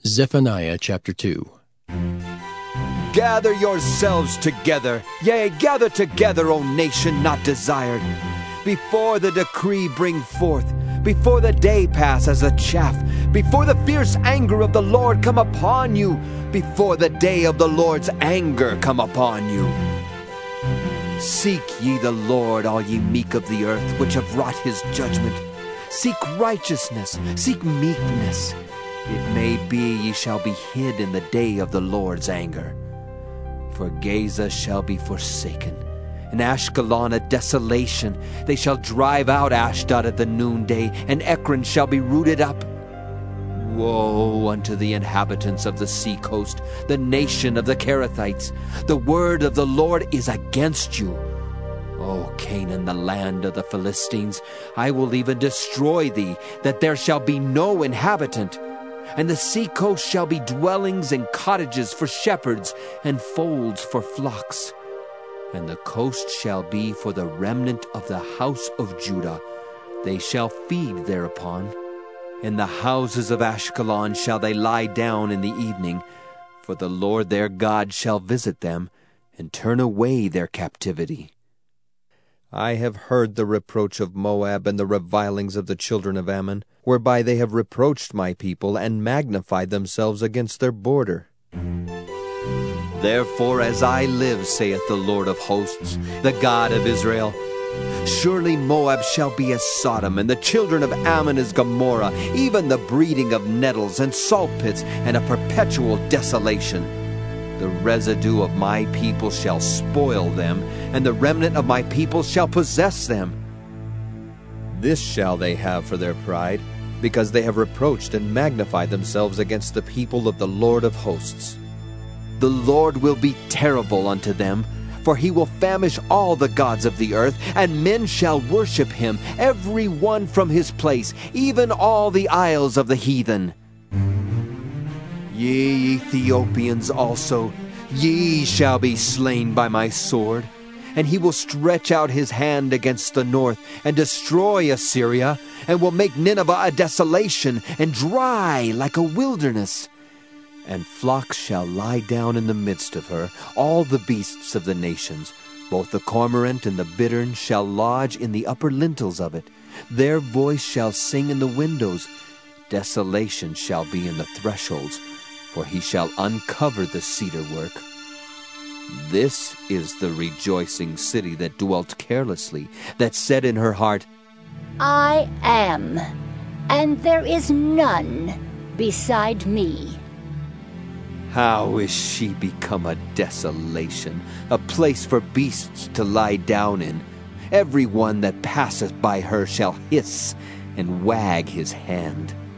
Zephaniah chapter 2. Gather yourselves together, yea, gather together, O nation not desired. Before the decree bring forth, before the day pass as a chaff, before the fierce anger of the Lord come upon you, before the day of the Lord's anger come upon you. Seek ye the Lord, all ye meek of the earth, which have wrought his judgment. Seek righteousness, seek meekness. It may be ye shall be hid in the day of the Lord's anger. For Gaza shall be forsaken, and Ashkelon a desolation. They shall drive out Ashdod at the noonday, and Ekron shall be rooted up. Woe unto the inhabitants of the sea coast, the nation of the Kerethites. The word of the Lord is against you. O Canaan, the land of the Philistines, I will even destroy thee, that there shall be no inhabitant. And the sea coast shall be dwellings and cottages for shepherds, and folds for flocks. And the coast shall be for the remnant of the house of Judah. They shall feed thereupon. In the houses of Ashkelon shall they lie down in the evening, for the Lord their God shall visit them, and turn away their captivity. I have heard the reproach of Moab and the revilings of the children of Ammon, whereby they have reproached my people and magnified themselves against their border. Therefore, as I live, saith the Lord of hosts, the God of Israel, surely Moab shall be as Sodom, and the children of Ammon as Gomorrah, even the breeding of nettles and salt pits, and a perpetual desolation. The residue of my people shall spoil them, and the remnant of my people shall possess them. This shall they have for their pride, because they have reproached and magnified themselves against the people of the Lord of hosts. The Lord will be terrible unto them, for he will famish all the gods of the earth, and men shall worship him, every one from his place, even all the isles of the heathen. Ye Ethiopians also, ye shall be slain by my sword. And he will stretch out his hand against the north, and destroy Assyria, and will make Nineveh a desolation, and dry like a wilderness. And flocks shall lie down in the midst of her, all the beasts of the nations. Both the cormorant and the bittern shall lodge in the upper lintels of it. Their voice shall sing in the windows. Desolation shall be in the thresholds, for he shall uncover the cedar work. This is the rejoicing city that dwelt carelessly, that said in her heart, I am, and there is none beside me. How is she become a desolation, a place for beasts to lie down in? Every one that passeth by her shall hiss and wag his hand.